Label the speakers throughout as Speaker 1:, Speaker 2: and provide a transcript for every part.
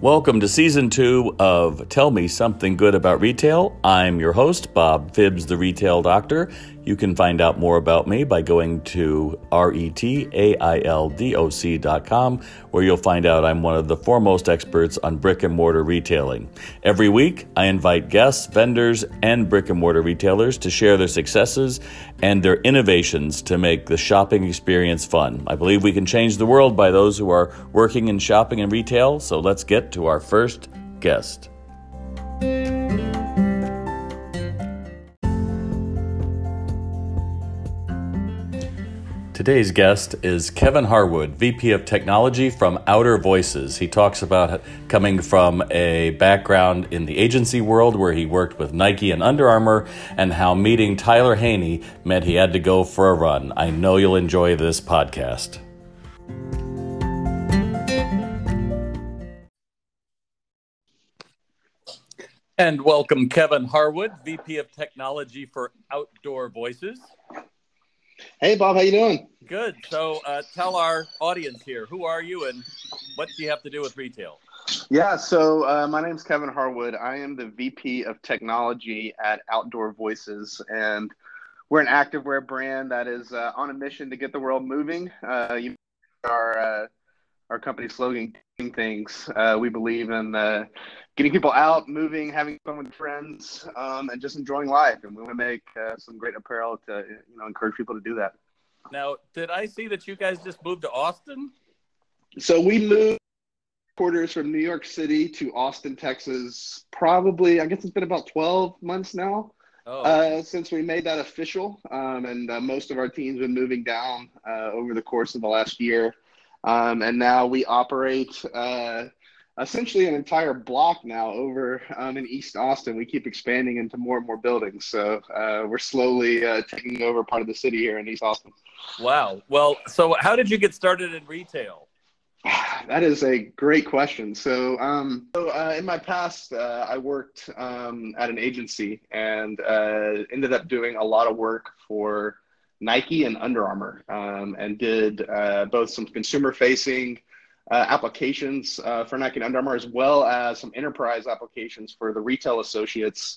Speaker 1: Welcome to Season 2 of Tell Me Something Good About Retail. I'm your host, Bob Phibbs, the Retail Doctor. You can find out more about me by going to retaildoc.com, where you'll find out I'm one of the foremost experts on brick and mortar retailing. Every week, I invite guests, vendors, and brick and mortar retailers to share their successes and their innovations to make the shopping experience fun. I believe we can change the world by those who are working in shopping and retail, so let's get to our first guest. Today's guest is Kevin Harwood, VP of Technology from Outer Voices. He talks about coming from a background in the agency world where he worked with Nike and Under Armour, and how meeting Tyler Haney meant he had to go for a run. I know you'll enjoy this podcast. And welcome Kevin Harwood, VP of Technology for Outdoor Voices.
Speaker 2: Hey, Bob, how you doing?
Speaker 1: Good. So tell our audience here, who are you and what do you have to do with retail?
Speaker 2: Yeah, so my name's Kevin Harwood. I am the VP of Technology at Outdoor Voices, and we're an activewear brand that is on a mission to get the world moving. Our company slogan, "Doing Things." We believe in getting people out, moving, having fun with friends, and just enjoying life. And we want to make some great apparel to encourage people to do that.
Speaker 1: Now, did I see that you guys just moved to Austin?
Speaker 2: So we moved quarters from New York City to Austin, Texas. Probably, I guess it's been about 12 months now since we made that official. And most of our team's been moving down over the course of the last year. And now we operate essentially an entire block now over in East Austin. We keep expanding into more and more buildings. So we're slowly taking over part of the city here in East Austin.
Speaker 1: Wow. Well, so how did you get started in retail?
Speaker 2: That is a great question. So in my past, I worked at an agency and ended up doing a lot of work for Nike and Under Armour, and did both some consumer-facing applications for Nike and Under Armour, as well as some enterprise applications for the retail associates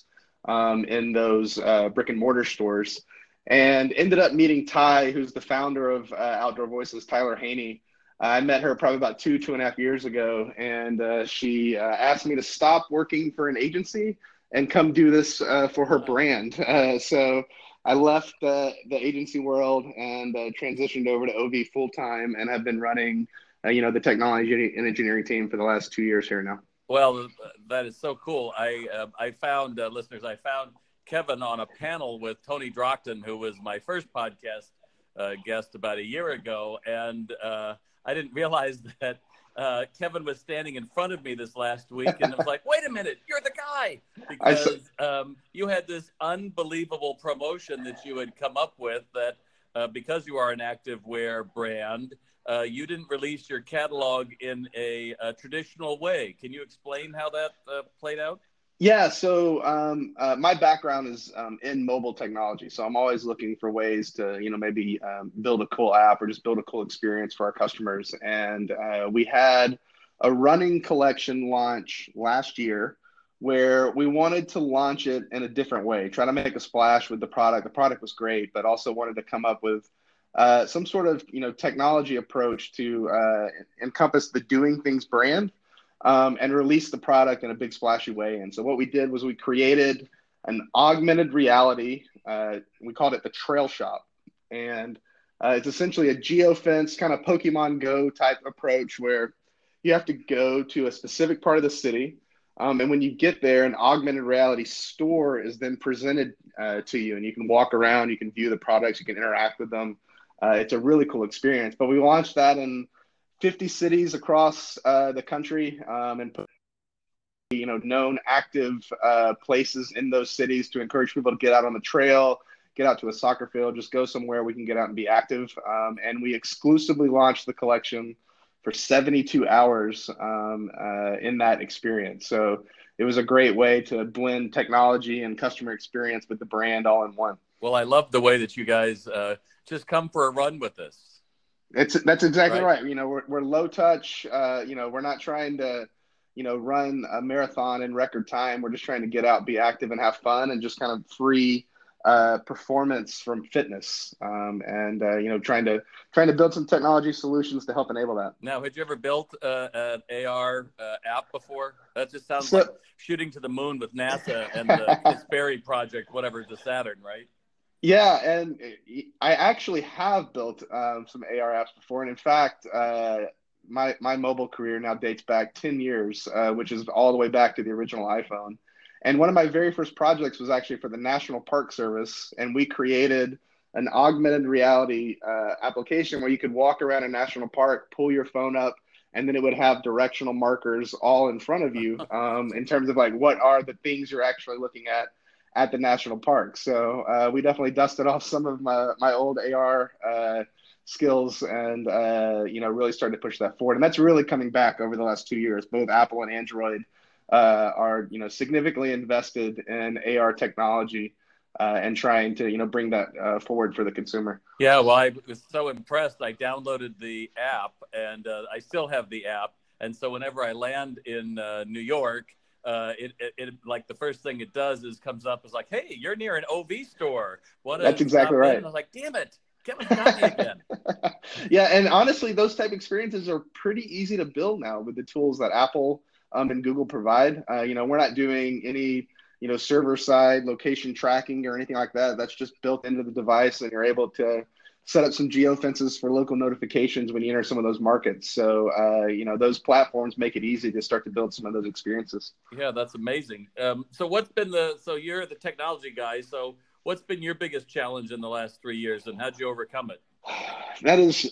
Speaker 2: in those brick and mortar stores. And ended up meeting Ty, who's the founder of Outdoor Voices, Tyler Haney. I met her probably about 2.5 years ago, and she asked me to stop working for an agency and come do this for her brand. So I left the agency world and transitioned over to OV full-time, and have been running the technology and engineering team for the last 2 years here now.
Speaker 1: Well, that is so cool. I found, listeners, I found Kevin on a panel with Tony Drockton, who was my first podcast guest about a year ago. And I didn't realize that Kevin was standing in front of me this last week. And I was like, wait a minute, you're the guy. Because you had this unbelievable promotion that you had come up with that because you are an activewear brand, you didn't release your catalog in a traditional way. Can you explain how that played out?
Speaker 2: Yeah, so my background is in mobile technology. So I'm always looking for ways to, maybe build a cool app or just build a cool experience for our customers. And we had a running collection launch last year where we wanted to launch it in a different way, try to make a splash with the product. The product was great, but also wanted to come up with some sort of, technology approach to encompass the Doing Things brand. And release the product in a big splashy way. And so what we did was we created an augmented reality. We called it the Trail Shop. And it's essentially a geofence kind of Pokemon Go type approach where you have to go to a specific part of the city. And when you get there, an augmented reality store is then presented to you. And you can walk around, you can view the products, you can interact with them. It's a really cool experience. But we launched that in 50 cities across the country, and put known active places in those cities to encourage people to get out on the trail, get out to a soccer field, just go somewhere we can get out and be active. And we exclusively launched the collection for 72 hours in that experience. So it was a great way to blend technology and customer experience with the brand all in one.
Speaker 1: Well, I love the way that you guys just come for a run with this.
Speaker 2: That's exactly right. We're low touch. We're not trying to, run a marathon in record time. We're just trying to get out, be active, and have fun, and just kind of free performance from fitness, and trying to build some technology solutions to help enable that.
Speaker 1: Now, had you ever built an AR app before? That just sounds
Speaker 2: So,
Speaker 1: like shooting to the moon with NASA and the Caspary project, whatever, the Saturn, right?
Speaker 2: Yeah, and I actually have built some AR apps before, and in fact, my mobile career now dates back 10 years, which is all the way back to the original iPhone. And one of my very first projects was actually for the National Park Service, and we created an augmented reality application where you could walk around a national park, pull your phone up, and then it would have directional markers all in front of you in terms of like what are the things you're actually looking at the national park. So we definitely dusted off some of my old AR skills and really started to push that forward. And that's really coming back over the last 2 years. Both Apple and Android are significantly invested in AR technology and trying to bring that forward for the consumer.
Speaker 1: Yeah, well, I was so impressed. I downloaded the app, and I still have the app. And so whenever I land in New York, it like the first thing it does is comes up as like, hey, you're near an OV store.
Speaker 2: That's exactly right.
Speaker 1: And I was like, damn it, Kevin got me again.
Speaker 2: Yeah, and honestly, those type of experiences are pretty easy to build now with the tools that Apple and Google provide. We're not doing any server side location tracking or anything like that. That's just built into the device, and you're able to set up some geofences for local notifications when you enter some of those markets. So, those platforms make it easy to start to build some of those experiences.
Speaker 1: Yeah, that's amazing. So you're the technology guy. So what's been your biggest challenge in the last 3 years, and how'd you overcome it?
Speaker 2: That is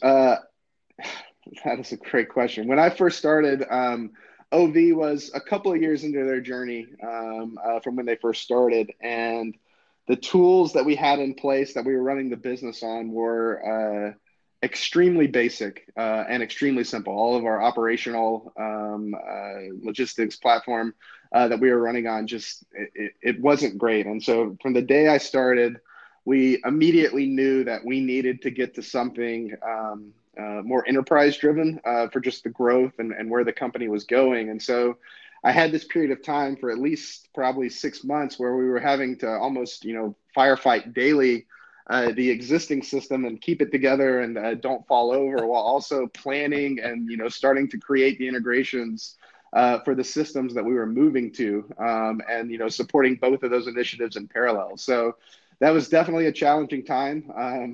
Speaker 2: a great question. When I first started, OV was a couple of years into their journey from when they first started, and the tools that we had in place that we were running the business on were extremely basic and extremely simple. All of our operational logistics platform that we were running on it wasn't great. And so from the day I started, we immediately knew that we needed to get to something more enterprise driven for just the growth and where the company was going. And so I had this period of time for at least probably 6 months where we were having to almost, firefight daily the existing system and keep it together and don't fall over, while also planning and, starting to create the integrations for the systems that we were moving to and, supporting both of those initiatives in parallel. So that was definitely a challenging time,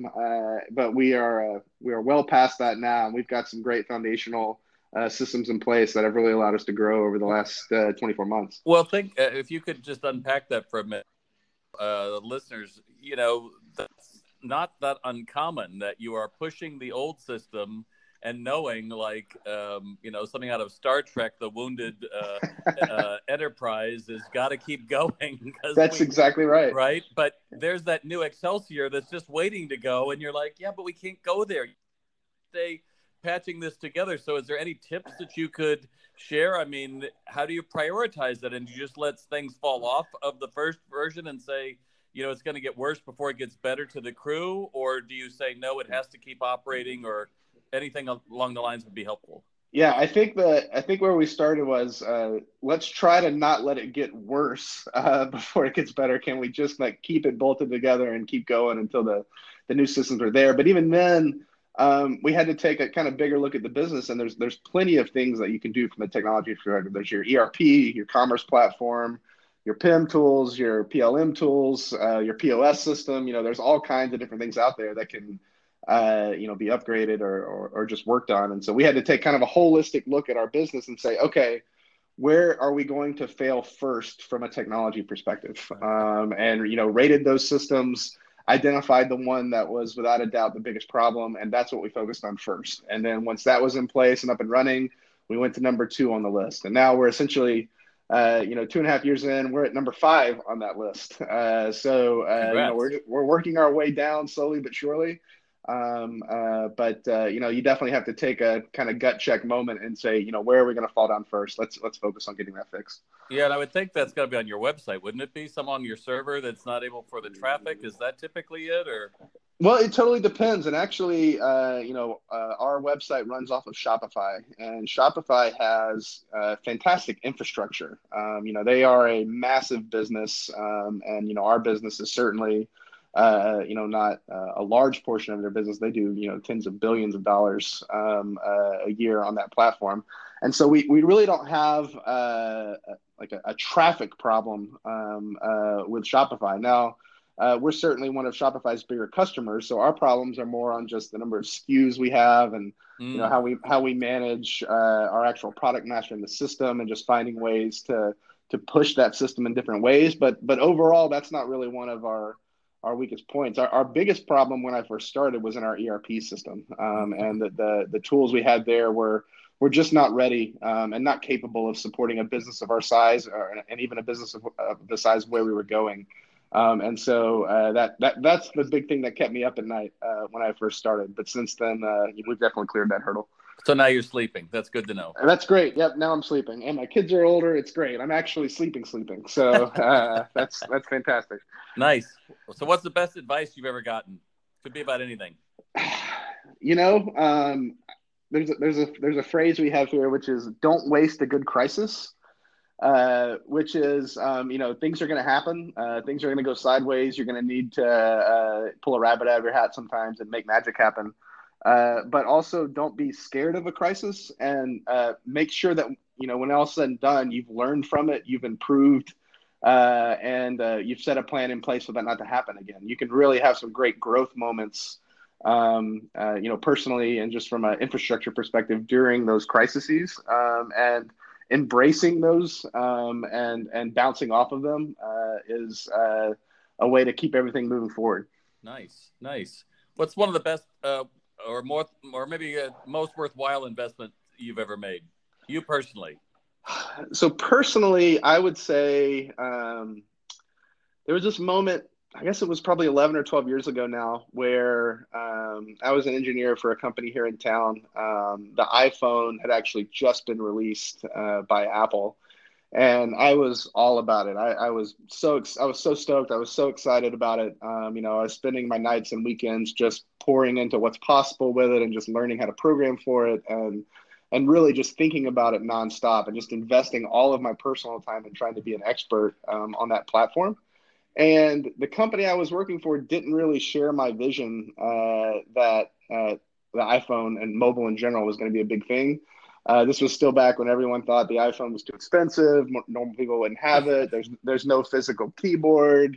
Speaker 2: but we are well past that now, and we've got some great foundational systems in place that have really allowed us to grow over the last 24 months.
Speaker 1: Well, if you could just unpack that for a minute, listeners, that's not that uncommon that you are pushing the old system and knowing, like, something out of Star Trek, the wounded Enterprise has got to keep going.
Speaker 2: That's exactly right.
Speaker 1: Right. But there's that new Excelsior that's just waiting to go. And you're like, yeah, but we can't go there. Stay patching this together. So is there any tips that you could share? I mean, how do you prioritize that? And do you just let things fall off of the first version and say, it's going to get worse before it gets better to the crew? Or do you say, no, it has to keep operating, or anything along the lines would be helpful?
Speaker 2: Yeah, I think where we started was let's try to not let it get worse before it gets better. Can we just keep it bolted together and keep going until the new systems are there? But even then, we had to take a kind of bigger look at the business, and there's plenty of things that you can do from a technology perspective. There's your ERP, your commerce platform, your PIM tools, your PLM tools, your POS system. There's all kinds of different things out there that can be upgraded or just worked on. And so we had to take kind of a holistic look at our business and say, okay, where are we going to fail first from a technology perspective? And rated those systems, identified the one that was without a doubt the biggest problem, and that's what we focused on first. And then once that was in place and up and running, we went to number 2 on the list. And now we're essentially 2.5 years in, we're at number 5 on that list. We're working our way down slowly but surely. But you definitely have to take a kind of gut check moment and say, where are we going to fall down first? Let's focus on getting that fixed.
Speaker 1: Yeah, and I would think that's got to be on your website, wouldn't it be? Some on your server that's not able for the traffic. Is that typically it, or?
Speaker 2: Well, it totally depends. And actually, our website runs off of Shopify, and Shopify has fantastic infrastructure. They are a massive business, and our business is certainly, not a large portion of their business. They do, tens of billions of dollars a year on that platform, and so we really don't have like a traffic problem with Shopify now. We're certainly one of Shopify's bigger customers, so our problems are more on just the number of SKUs we have, and
Speaker 1: Mm.
Speaker 2: how we manage our actual product master in the system, and just finding ways to push that system in different ways. But overall, that's not really one of our weakest points. Our biggest problem when I first started was in our ERP system, and the tools we had there were just not ready, and not capable of supporting a business of our size, and even a business of the size where we were going. And so that's the big thing that kept me up at night when I first started. But since then, we've definitely cleared that hurdle.
Speaker 1: So now you're sleeping. That's good to know.
Speaker 2: And that's great. Yep. Now I'm sleeping, and my kids are older. It's great. I'm actually sleeping. So that's fantastic.
Speaker 1: Nice. So what's the best advice you've ever gotten? Could be about anything.
Speaker 2: You know, there's a phrase we have here, which is "Don't waste a good crisis." Which is, things are going to happen. Things are going to go sideways. You're going to need to pull a rabbit out of your hat sometimes and make magic happen. But also don't be scared of a crisis, and make sure that, when all said and done, you've learned from it, you've improved, and you've set a plan in place for that not to happen again. You can really have some great growth moments, personally and just from an infrastructure perspective during those crises. And embracing those, and bouncing off of them is a way to keep everything moving forward.
Speaker 1: Nice. What's one of the best, or maybe most worthwhile investment you've ever made? You personally.
Speaker 2: So personally, I would say there was this moment. I guess it was probably 11 or 12 years ago now, where I was an engineer for a company here in town. The iPhone had actually just been released by Apple, and I was all about it. I was so stoked. I was so excited about it. I was spending my nights and weekends just pouring into what's possible with it, and just learning how to program for it, and really just thinking about it nonstop, and just investing all of my personal time in trying to be an expert on that platform. And the company I was working for didn't really share my vision that the iPhone and mobile in general was going to be a big thing. This was still back when everyone thought the iPhone was too expensive. Normal people wouldn't have it. There's no physical keyboard.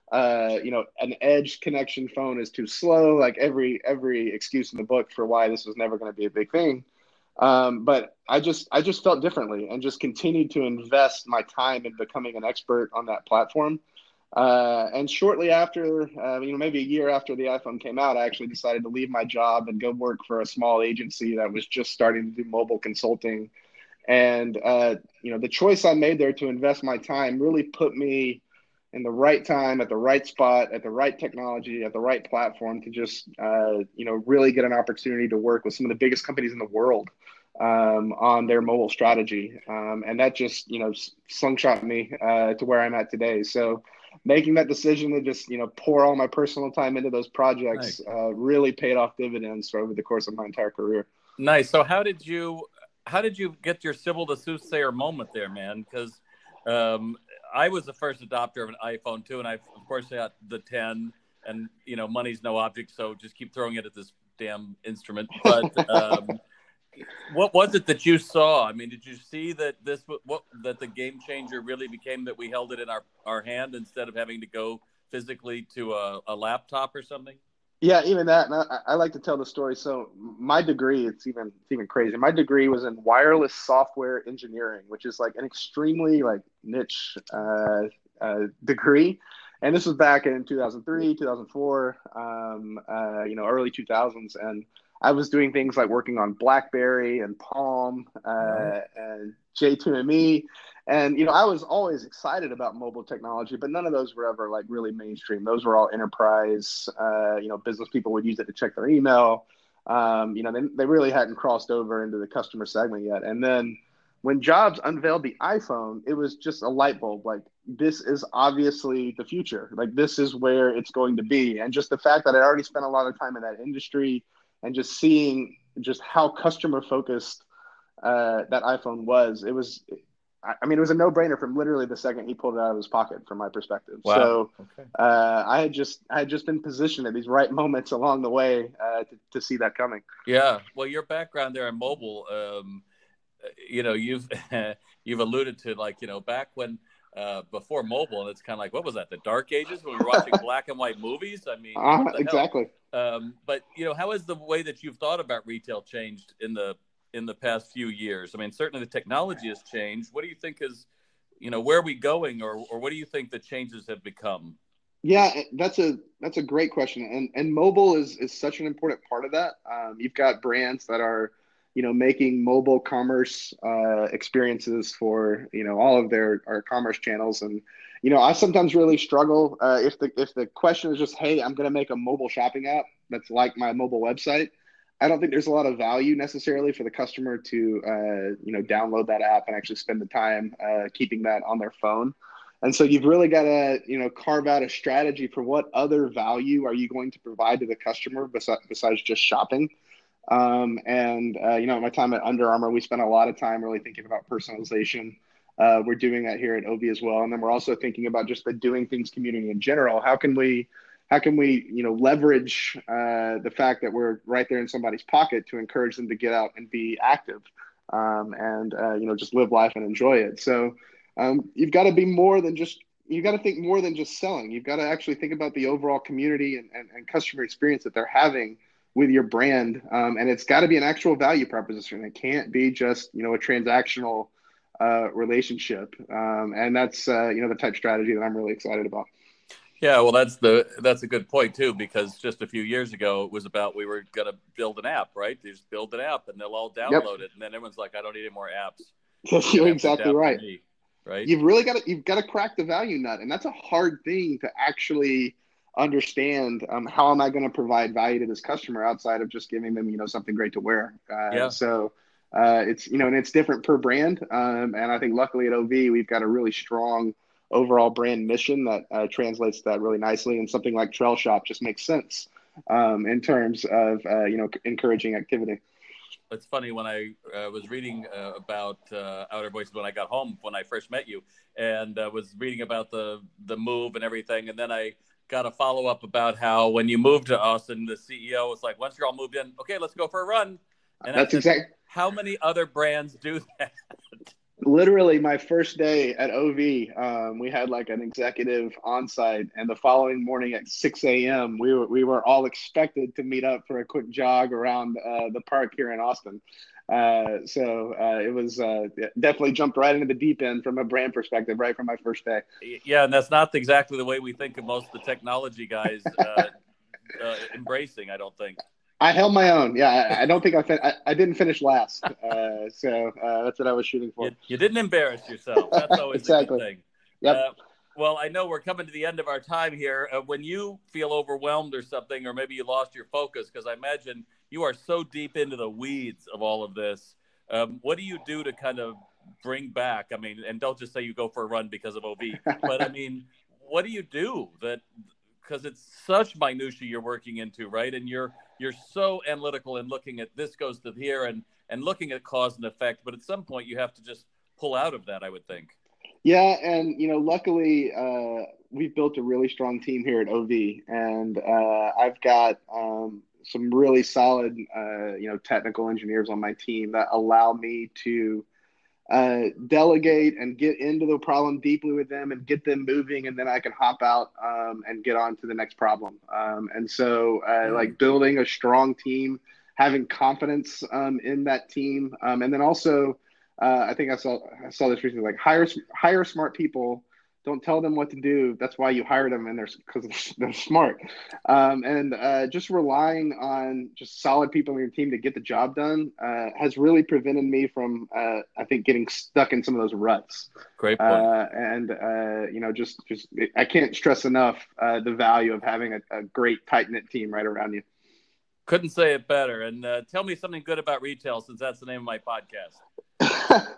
Speaker 2: An Edge connection phone is too slow. Like every excuse in the book for why this was never going to be a big thing. But I just felt differently, and just continued to invest my time in becoming an expert on that platform. And shortly after, maybe a year after the iPhone came out, I actually decided to leave my job and go work for a small agency that was just starting to do mobile consulting. And, the choice I made there to invest my time really put me in the right time, at the right spot, at the right technology, at the right platform to just, really get an opportunity to work with some of the biggest companies in the world on their mobile strategy. And that just, slingshot me to where I'm at today. So making that decision to just, pour all my personal time into those projects really paid off dividends over the course of my entire career.
Speaker 1: Nice. So how did you get your Sybil the Soothsayer moment there, man? Because I was the first adopter of an iPhone too, and I of course got the 10. And money's no object, so just keep throwing it at this damn instrument. But what was it that you saw? I mean, did you see that that the game changer really became that we held it in our hand instead of having to go physically to a laptop or something?
Speaker 2: Yeah, even that. And I like to tell the story. So my degree, it's even crazy. My degree was in wireless software engineering, which is like an extremely niche degree. And this was back in 2003, 2004, early 2000s. And I was doing things like working on BlackBerry and Palm and J2ME. And, I was always excited about mobile technology, but none of those were ever really mainstream. Those were all enterprise, business people would use it to check their email. They really hadn't crossed over into the customer segment yet. And then when Jobs unveiled the iPhone, it was just a light bulb. Like, this is obviously the future. Like, this is where it's going to be. And just the fact that I already spent a lot of time in that industry and just seeing just how customer focused that iPhone was, I mean, it was a no-brainer from literally the second he pulled it out of his pocket, from my perspective.
Speaker 1: Wow.
Speaker 2: So
Speaker 1: Okay.
Speaker 2: I had just been positioned at these right moments along the way to see that coming.
Speaker 1: Yeah. Well, your background there in mobile, you've you've alluded to, like, back when before mobile, and it's kind of like, what was that? The dark ages when we were watching black and white movies? I mean, what the hell?
Speaker 2: Exactly.
Speaker 1: But how has the way that you've thought about retail changed in the past few years? I mean, certainly the technology has changed. What do you think is, where are we going, or what do you think the changes have become?
Speaker 2: Yeah, that's a great question, and mobile is such an important part of that. You've got brands that are, making mobile commerce experiences for all of their our commerce channels, and I sometimes really struggle if the question is just, hey, I'm going to make a mobile shopping app that's like my mobile website. I don't think there's a lot of value necessarily for the customer to download that app and actually spend the time keeping that on their phone. And so you've really got to, carve out a strategy for what other value are you going to provide to the customer besides just shopping. At my time at Under Armour, we spent a lot of time really thinking about personalization. We're doing that here at Ovi as well. And then we're also thinking about just the doing things community in general. How can we, leverage the fact that we're right there in somebody's pocket to encourage them to get out and be active, just live life and enjoy it. So you've got to be more than just, you got to think more than just selling. You've got to actually think about the overall community and customer experience that they're having with your brand. And it's got to be an actual value proposition. It can't be just, a transactional relationship. And that's, the type of strategy that I'm really excited about.
Speaker 1: Yeah, well, that's a good point too, because just a few years ago it was about, we were going to build an app, right? You just build an app and they'll all download it, and then everyone's like, I don't need any more apps.
Speaker 2: You're exactly right.
Speaker 1: Me, right?
Speaker 2: You've got to crack the value nut, and that's a hard thing to actually understand. How am I going to provide value to this customer outside of just giving them something great to wear? So it's and it's different per brand, and I think luckily at OV we've got a really strong overall brand mission that translates that really nicely, and something like Trail Shop just makes sense in terms of encouraging activity.
Speaker 1: It's funny, when I was reading about Outer Voices when I got home, when I first met you, and was reading about the move and everything, and then I got a follow up about how when you moved to Austin, the CEO was like, once you're all moved in, okay, let's go for a run. And
Speaker 2: that's exactly.
Speaker 1: How many other brands do that?
Speaker 2: Literally, my first day at OV, we had like an executive on-site, and the following morning at 6 a.m., we were all expected to meet up for a quick jog around the park here in Austin. So it was definitely jumped right into the deep end from a brand perspective, right from my first day.
Speaker 1: Yeah, and that's not exactly the way we think of most of the technology guys embracing, I don't think.
Speaker 2: I held my own. Yeah, I don't think I didn't finish last. So that's what I was shooting for.
Speaker 1: You didn't embarrass yourself. That's always
Speaker 2: exactly.
Speaker 1: a good thing.
Speaker 2: Yep.
Speaker 1: Well, I know we're coming to the end of our time here. When you feel overwhelmed or something, or maybe you lost your focus, because I imagine you are so deep into the weeds of all of this, what do you do to kind of bring back? I mean, and don't just say you go for a run because of OV, but I mean, what do you do because it's such minutia you're working into, right? And you're so analytical and looking at this goes to here and looking at cause and effect. But at some point you have to just pull out of that, I would think.
Speaker 2: Yeah. And, luckily we've built a really strong team here at OV, and I've got some really solid, technical engineers on my team that allow me to delegate and get into the problem deeply with them and get them moving, and then I can hop out and get on to the next problem. And so like building a strong team, having confidence in that team, and then also I think I saw this recently, like hire smart people. Don't tell them what to do. That's why you hired them, and because they're smart. Just relying on just solid people on your team to get the job done has really prevented me from, I think, getting stuck in some of those ruts.
Speaker 1: Great point.
Speaker 2: I can't stress enough the value of having a great tight-knit team right around you.
Speaker 1: Couldn't say it better. And tell me something good about retail, since that's the name of my podcast.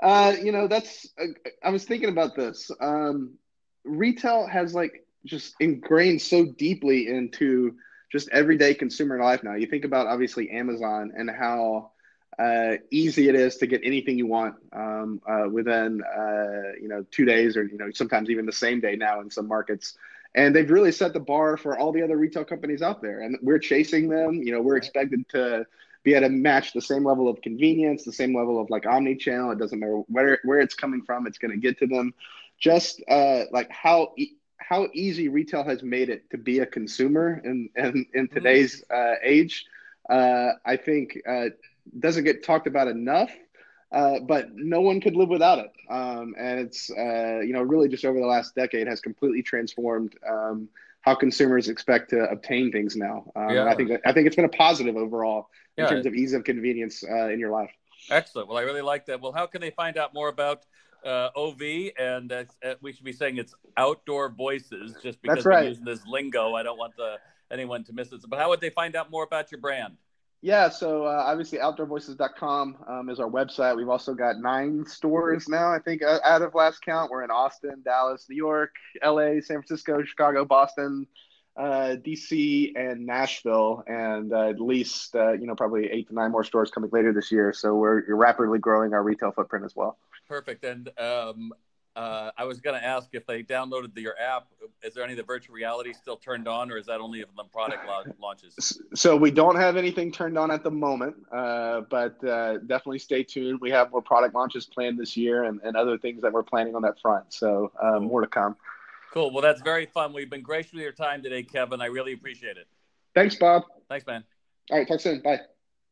Speaker 2: That's I was thinking about this. Retail has like just ingrained so deeply into just everyday consumer life now. You think about obviously Amazon and how easy it is to get anything you want within 2 days, or sometimes even the same day now in some markets. And they've really set the bar for all the other retail companies out there, and we're chasing them. We're expected to be able to match the same level of convenience, the same level of like omni-channel. It doesn't matter where it's coming from; it's going to get to them. Just like how easy retail has made it to be a consumer in today's age, I think doesn't get talked about enough. But no one could live without it. And it's really just over the last decade has completely transformed how consumers expect to obtain things now. And I think it's been a positive overall in terms of ease of convenience in your life.
Speaker 1: Excellent. Well, I really like that. Well, how can they find out more about OV? And we should be saying it's Outdoor Voices, just because we're using this lingo. I don't want anyone to miss it. But how would they find out more about your brand?
Speaker 2: Yeah, so obviously outdoorvoices.com is our website. We've also got 9 stores now, I think, out of last count. We're in Austin, Dallas, New York, LA, San Francisco, Chicago, Boston, DC, and Nashville, and at least probably 8 to 9 more stores coming later this year. So we're rapidly growing our retail footprint as well.
Speaker 1: Perfect. And I was going to ask, if they downloaded your app, is there any of the virtual reality still turned on, or is that only if the product launches?
Speaker 2: So we don't have anything turned on at the moment, but definitely stay tuned. We have more product launches planned this year and other things that we're planning on that front. So more to come.
Speaker 1: Cool. Well, that's very fun. We've been gracious with your time today, Kevin. I really appreciate it.
Speaker 2: Thanks, Bob.
Speaker 1: Thanks, man.
Speaker 2: All right. Talk soon. Bye.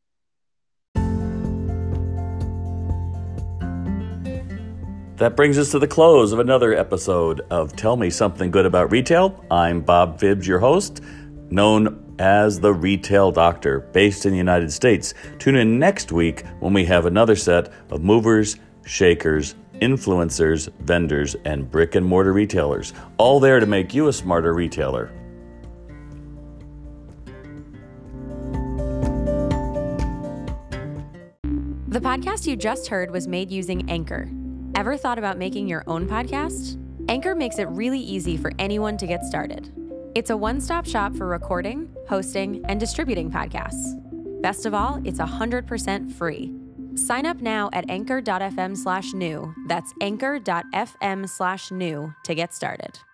Speaker 1: That brings us to the close of another episode of Tell Me Something Good About Retail. I'm Bob Phibbs, your host, known as the Retail Doctor, based in the United States. Tune in next week when we have another set of movers, shakers, influencers, vendors, and brick and mortar retailers, all there to make you a smarter retailer.
Speaker 3: The podcast you just heard was made using Anchor. Ever thought about making your own podcast? Anchor makes it really easy for anyone to get started. It's a one-stop shop for recording, hosting, and distributing podcasts. Best of all, it's 100% free. Sign up now at anchor.fm/new. That's anchor.fm/new to get started.